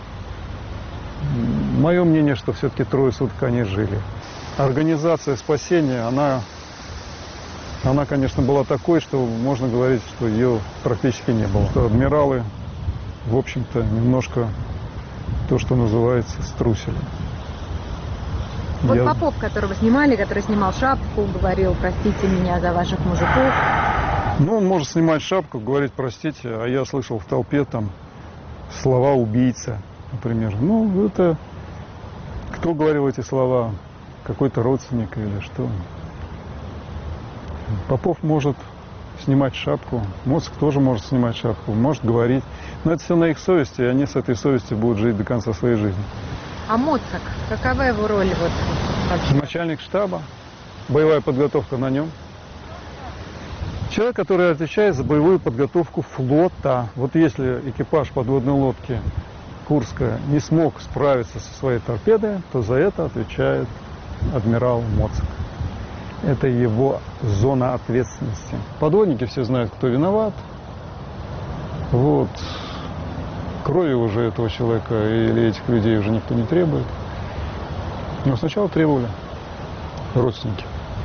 мое мнение, что все-таки трое суток они жили. Организация спасения, она, она, конечно, была такой, что можно говорить, что ее практически не было. Что адмиралы, в общем-то, немножко то, что называется, струсили. Вот Я... Попов, которого снимали, который снимал шапку, говорил: простите меня за ваших мужиков. Ну, он может снимать шапку, говорить простите, а я слышал в толпе там слова «убийца», например. Ну, это... Кто говорил эти слова? Какой-то родственник или что? Попов может снимать шапку. Моцик тоже может снимать шапку, может говорить. Но это все на их совести, и они с этой совестью будут жить до конца своей жизни. А Моцик, какова его роль вот вообще? Начальник штаба, боевая подготовка на нем. Человек, который отвечает за боевую подготовку флота. Вот если экипаж подводной лодки Курская не смог справиться со своей торпедой, то за это отвечает адмирал Моцик. Это его зона ответственности. Подводники все знают, кто виноват. Вот. Крови уже этого человека или этих людей уже никто не требует. Но сначала требовали родственники.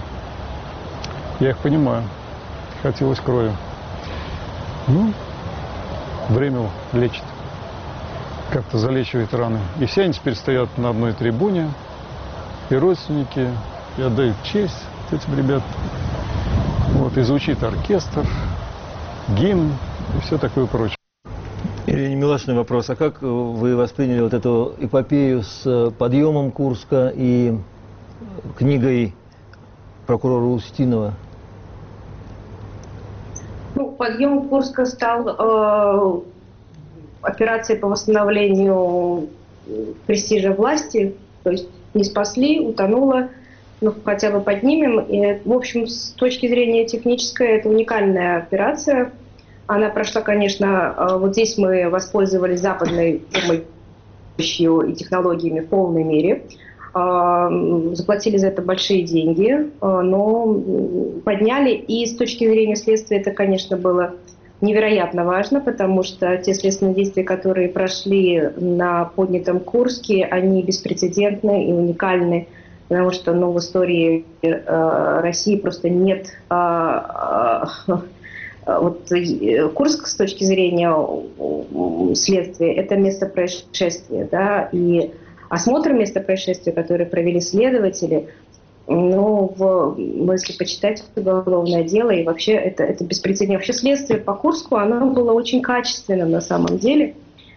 Я их понимаю. Хотелось крови. Ну, время лечит. Как-то залечивает раны. И все они теперь стоят на одной трибуне. И родственники, и отдают честь этим ребятам. Вот, и звучит оркестр, гимн и все такое прочее. Ирине Милашиной вопрос. А как вы восприняли вот эту эпопею с подъемом Курска и книгой прокурора Устинова? Ну, подъем Курска стал э, операцией по восстановлению престижа власти, то есть не спасли, утонуло, ну, хотя бы поднимем. И, в общем, с точки зрения технической, это уникальная операция. Она прошла, конечно, э, вот здесь мы воспользовались западной помощью и технологиями в полной мере. Заплатили за это большие деньги, но подняли. И с точки зрения следствия это, конечно, было невероятно важно, потому что те следственные действия, которые прошли на поднятом Курске, они беспрецедентны и уникальны, потому что ну, в истории России просто нет... Вот Курск с точки зрения следствия – это место происшествия, да, и осмотр места происшествия, который провели следователи, ну, в, если почитать уголовное дело, и вообще это, это беспрецедентно. Вообще следствие по Курску, оно было очень качественным на самом деле.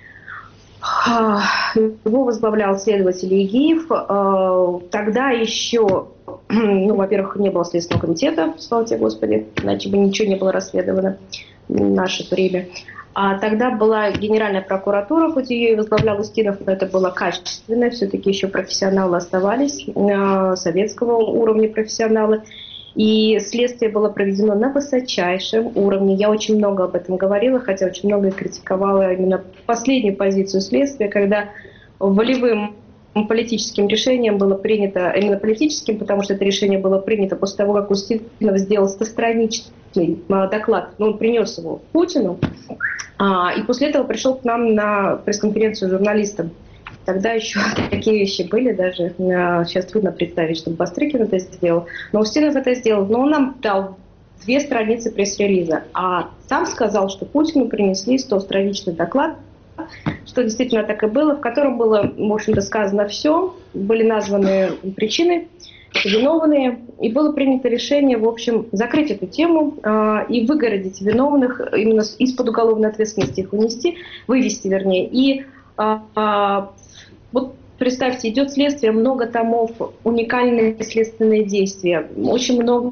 Его возглавлял следователь Егиев. Тогда еще, ну, во-первых, не было Следственного комитета, слава тебе Господи, иначе бы ничего не было расследовано в наше время. А тогда была Генеральная прокуратура, хоть ее и возглавлял Устинов, но это было качественно, все-таки еще профессионалы оставались, советского уровня профессионалы. И следствие было проведено на высочайшем уровне. Я очень много об этом говорила, хотя очень много и критиковала именно последнюю позицию следствия, когда волевым политическим решением было принято, именно политическим, потому что это решение было принято после того, как Устинов сделал стостраничный доклад, но он принес его Путину, и после этого пришел к нам на пресс-конференцию журналистам. Тогда еще такие вещи были, даже сейчас трудно представить, чтобы Бастрыкин это сделал. Но Устинов это сделал. Но он нам дал две страницы пресс-релиза. А сам сказал, что Путину принесли стостраничный доклад, что действительно так и было, в котором было, в общем-то, сказано все. Были названы причины, виновные. И было принято решение, в общем, закрыть эту тему э, и выгородить виновных, именно из-под уголовной ответственности их унести, вывести, вернее. И э, э, вот представьте, идет следствие, много томов, уникальные следственные действия, очень много...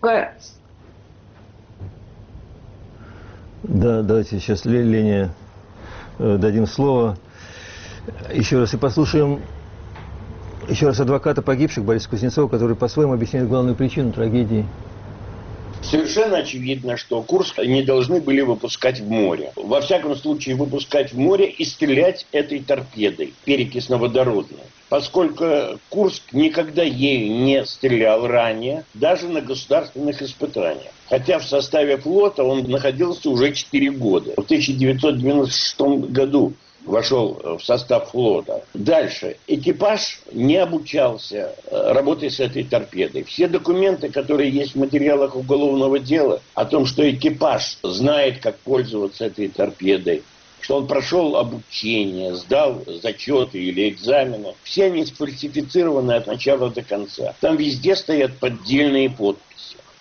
Да, давайте сейчас Лене э, дадим слово. Еще раз и послушаем еще раз адвоката погибших Бориса Кузнецова, который по-своему объясняет главную причину трагедии. Совершенно очевидно, что Курск не должны были выпускать в море. Во всяком случае, выпускать в море и стрелять этой торпедой, перекисно-водородной. Поскольку Курск никогда ею не стрелял ранее, даже на государственных испытаниях. Хотя в составе флота он находился уже четыре года. В тысяча девятьсот девяносто шестом году вошел в состав флота. Дальше. Экипаж не обучался работе с этой торпедой. Все документы, которые есть в материалах уголовного дела о том, что экипаж знает, как пользоваться этой торпедой, что он прошел обучение, сдал зачеты или экзамены, все они сфальсифицированы от начала до конца. Там везде стоят поддельные подписи.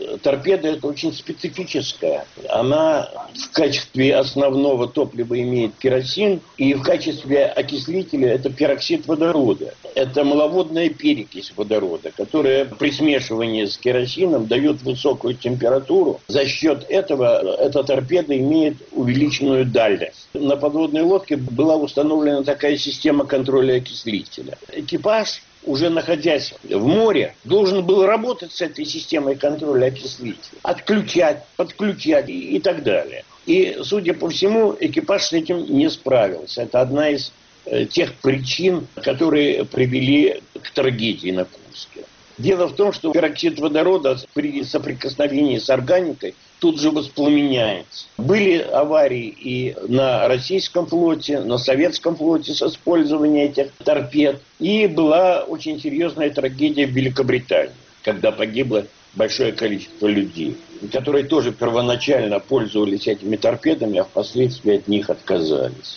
торпеда это очень специфическая. Она в качестве основного топлива имеет керосин, и в качестве окислителя это пероксид водорода. Это маловодная перекись водорода, которая при смешивании с керосином дает высокую температуру. За счет этого эта торпеда имеет увеличенную дальность. На подводной лодке была установлена такая система контроля окислителя. Экипаж, уже находясь в море, должен был работать с этой системой контроля окислителя, отключать, подключать и, и так далее. И, судя по всему, экипаж с этим не справился. Это одна из э, тех причин, которые привели к трагедии на Курске. Дело в том, что пероксид водорода при соприкосновении с органикой тут же воспламеняется. Были аварии и на российском флоте, на советском флоте с использованием этих торпед. И была очень серьезная трагедия в Великобритании, когда погибло большое количество людей, которые тоже первоначально пользовались этими торпедами, а впоследствии от них отказались.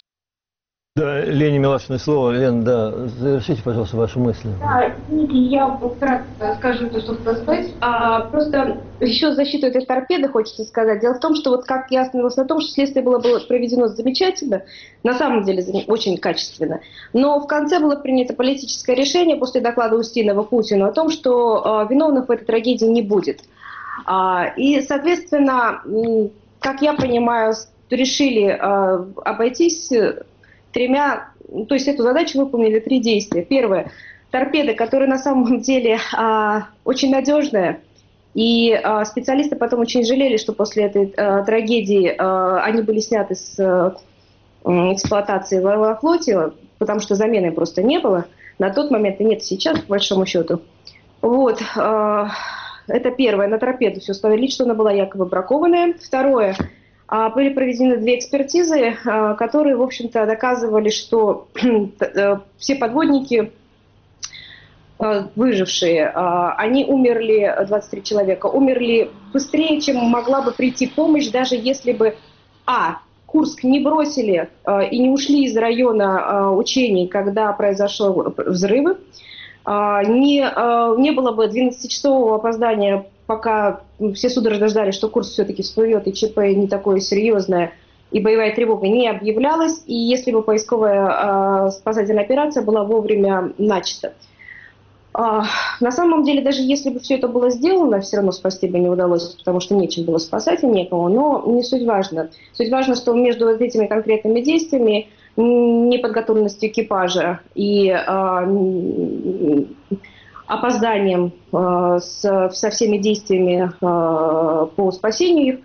Да, Лене Милашиной слово. Лен, да, завершите, пожалуйста, ваши мысли. Да, извините, я вкратце скажу то, что хотела сказать. А, просто еще защиту этой торпеды хочется сказать. Дело в том, что вот как я остановилась на том, что следствие было, было проведено замечательно, на самом деле очень качественно. Но в конце было принято политическое решение после доклада Устинова Путину о том, что а, виновных в этой трагедии не будет. А, и, соответственно, как я понимаю, решили а, обойтись тремя, то есть эту задачу выполнили три действия. Первое, торпеда, которая на самом деле а, очень надежная, и а, специалисты потом очень жалели, что после этой а, трагедии а, они были сняты с а, эксплуатации во флоте, потому что замены просто не было. На тот момент и нет сейчас, по большому счету. Вот, а, это первое, на торпеду все ставили, что она была якобы бракованная. Второе, были проведены две экспертизы, которые, в общем-то, доказывали, что все подводники, выжившие, они умерли, двадцать три человека, умерли быстрее, чем могла бы прийти помощь, даже если бы, а, Курск не бросили и не ушли из района учений, когда произошел взрывы, не, не было бы двенадцатичасового опоздания, пока все судорожно ждали, что Курск все-таки всплывет, и ЧП не такое серьезное, и боевая тревога не объявлялась, и если бы поисковая э, спасательная операция была вовремя начата. Э, на самом деле, даже если бы все это было сделано, все равно спасти бы не удалось, потому что нечем было спасать и некому, но не суть важно. Суть важно, что между вот этими конкретными действиями, неподготовленностью экипажа и э, опозданием э, с, со всеми действиями э, по спасению их,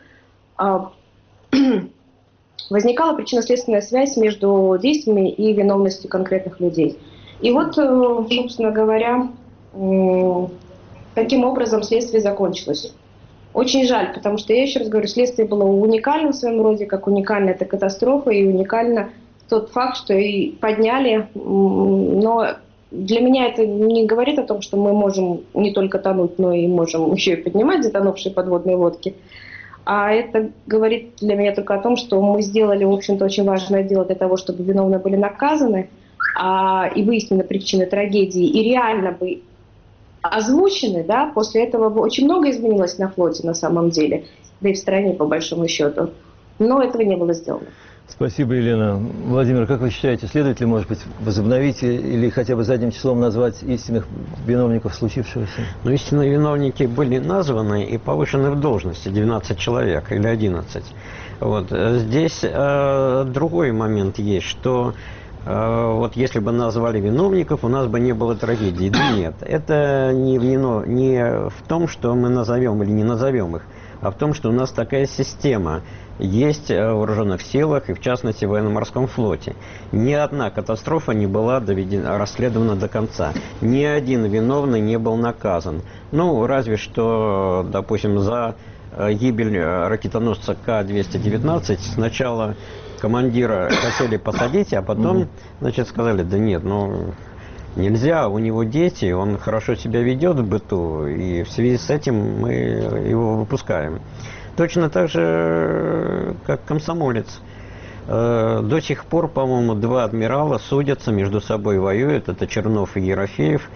э, возникала причинно-следственная связь между действиями и виновностью конкретных людей. И вот, э, собственно говоря, э, таким образом следствие закончилось. Очень жаль, потому что, я еще раз говорю, следствие было уникально в своем роде, как уникальна эта катастрофа, и уникально тот факт, что и подняли, но для меня это не говорит о том, что мы можем не только тонуть, но и можем еще и поднимать затонувшие подводные лодки. А это говорит для меня только о том, что мы сделали, в общем-то, очень важное дело для того, чтобы виновные были наказаны, а, и выяснены причины трагедии, и реально бы озвучены, да, после этого бы очень много изменилось на флоте на самом деле, да и в стране по большому счету. Но этого не было сделано. Спасибо, Елена. Владимир, как вы считаете, следует ли, может быть, возобновить или хотя бы задним числом назвать истинных виновников случившегося? Ну, истинные виновники были названы и повышены в должности, двенадцать человек или одиннадцать. Вот. Здесь э, другой момент есть, что э, вот если бы назвали виновников, у нас бы не было трагедии. Да нет, это не, в, не в том, что мы назовем или не назовем их, а в том, что у нас такая система есть в вооруженных силах и, в частности, в военно-морском флоте. Ни одна катастрофа не была доведена, расследована до конца. Ни один виновный не был наказан. Ну, разве что, допустим, за гибель ракетоносца К двести девятнадцать сначала командира хотели посадить, а потом, значит, сказали, да нет, ну... нельзя, у него дети, он хорошо себя ведет в быту, и в связи с этим мы его выпускаем. Точно так же, как комсомолец. До сих пор, по-моему, два адмирала судятся, между собой воюют, это Чернов и Ерофеев,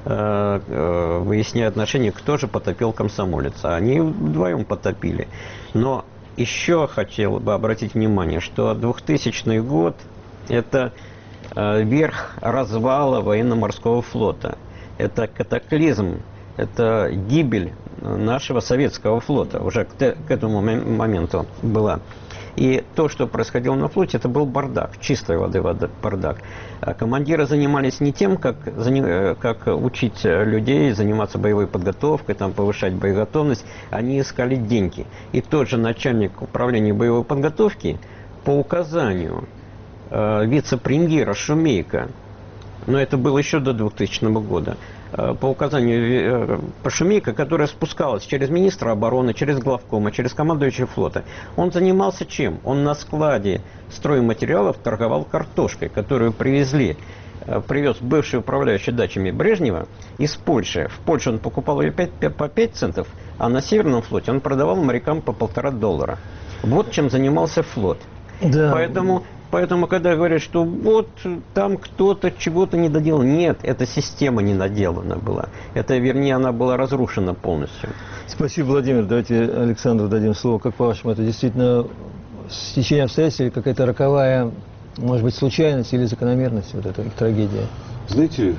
выясняя отношения, кто же потопил комсомолец. Они вдвоем потопили. Но еще хотел бы обратить внимание, что двухтысячный год – это верх развала военно-морского флота. Это катаклизм, это гибель нашего советского флота уже к, к этому моменту была. И то, что происходило на флоте, это был бардак, чистой воды бардак. Командиры занимались не тем, как, как учить людей заниматься боевой подготовкой, там, повышать боеготовность, они искали деньги. И тот же начальник управления боевой подготовки по указанию э, вице-премьера Шумейко, но это было еще до двухтысячного года, по указанию Шумейко, которая спускалась через министра обороны, через главкома, через командующего флота. Он занимался чем? Он на складе стройматериалов торговал картошкой, которую привезли, привез бывший управляющий дачами Брежнева из Польши. В Польше он покупал ее по пять центов, а на Северном флоте он продавал морякам по полтора доллара. Вот чем занимался флот. Да. Поэтому... Поэтому, когда говорят, что вот там кто-то чего-то не доделал, нет, эта система не доделана была. Это, вернее, она была разрушена полностью. Спасибо, Владимир. Давайте Александру дадим слово. Как по-вашему, это действительно стечение обстоятельств или какая-то роковая, может быть, случайность или закономерность, вот эта трагедия? Знаете,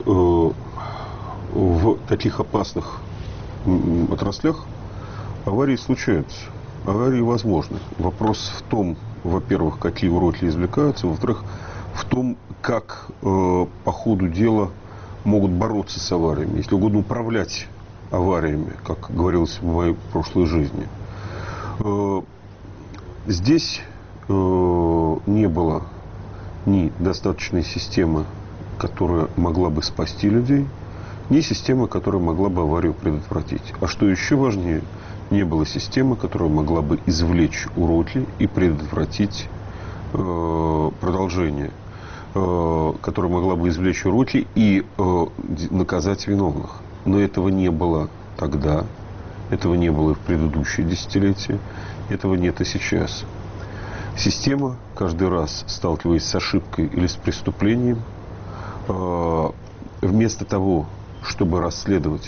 в таких опасных отраслях аварии случаются. Аварии возможны. Вопрос в том, во-первых, какие урокли извлекаются, во-вторых, в том, как э, по ходу дела могут бороться с авариями, если угодно управлять авариями, как говорилось в моей прошлой жизни. Э, здесь э, не было ни достаточной системы, которая могла бы спасти людей, ни системы, которая могла бы аварию предотвратить. А что еще важнее, не было системы, которая могла бы извлечь урокли и предотвратить э, продолжение, э, которая могла бы извлечь урокли и э, наказать виновных. Но этого не было тогда, этого не было и в предыдущие десятилетия, этого нет и сейчас. Система, каждый раз сталкиваясь с ошибкой или с преступлением, э, вместо того, чтобы расследовать,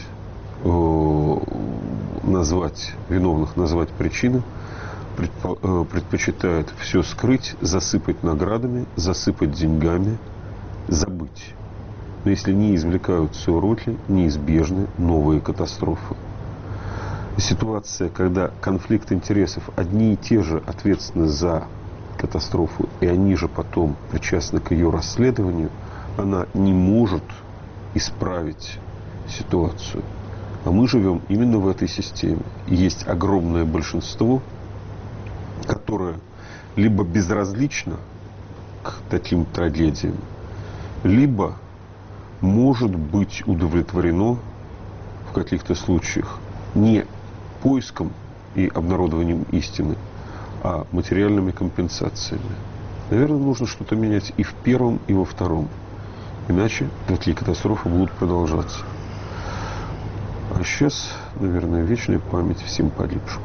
назвать виновных, назвать причины, предпочитает все скрыть, засыпать наградами, засыпать деньгами, забыть. Но если не извлекаются уроки, неизбежны новые катастрофы. Ситуация, когда конфликт интересов, одни и те же ответственны за катастрофу, и они же потом причастны к ее расследованию, она не может исправить ситуацию. А мы живем именно в этой системе. И есть огромное большинство, которое либо безразлично к таким трагедиям, либо может быть удовлетворено в каких-то случаях не поиском и обнародованием истины, а материальными компенсациями. Наверное, нужно что-то менять и в первом, и во втором. Иначе такие катастрофы будут продолжаться. А сейчас, наверное, вечная память всем погибшим.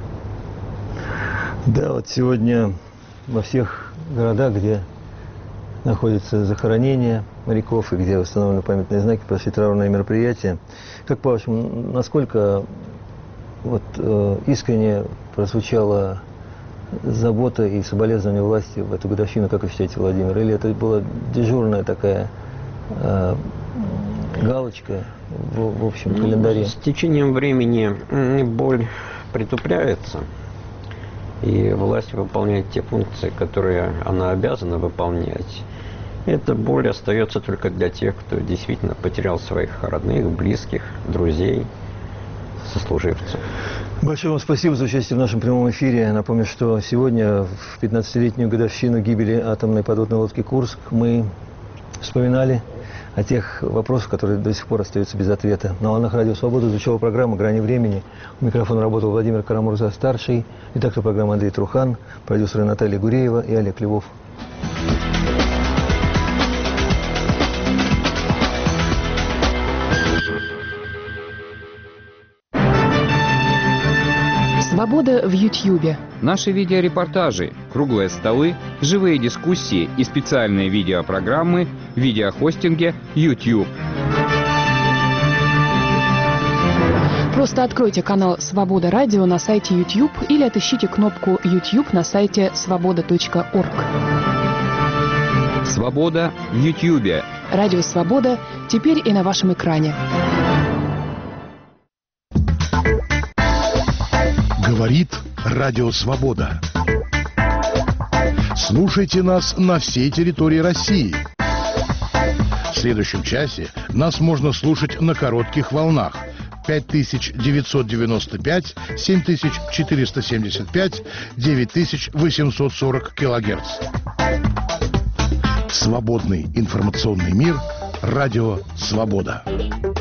Да, вот сегодня во всех городах, где находятся захоронения моряков и где установлены памятные знаки, прошли траурные мероприятия. Как по-вашему, насколько вот, э, искренне прозвучала забота и соболезнование власти в эту годовщину, как вы считаете, Владимир? Или это была дежурная такая э, галочка в, в общем календаре? С течением времени боль притупляется, и власть выполняет те функции, которые она обязана выполнять. Эта боль остается только для тех, кто действительно потерял своих родных, близких, друзей, сослуживцев. Большое вам спасибо за участие в нашем прямом эфире. Напомню, что сегодня, в пятнадцатилетнюю годовщину гибели атомной подводной лодки «Курск», мы вспоминали о тех вопросах, которые до сих пор остаются без ответа. На волнах Радио Свобода звучала программа «Грани времени». У микрофона работал Владимир Карамурза-старший, редактор программы Андрей Трухан, продюсеры Наталья Гуреева и Олег Львов. Свобода в Ютьюбе. Наши видеорепортажи, круглые столы, живые дискуссии и специальные видеопрограммы в видеохостинге YouTube. Просто откройте канал «Свобода Радио» на сайте YouTube или отыщите кнопку YouTube на сайте свобода точка орг. «Свобода» в Ютьюбе. Радио «Свобода» теперь и на вашем экране. Говорит Радио Свобода. Слушайте нас на всей территории России. В следующем часе нас можно слушать на коротких волнах пять тысяч девятьсот девяносто пять, семь тысяч четыреста семьдесят пять, девять тысяч восемьсот сорок килогерц. Свободный информационный мир. Радио Свобода.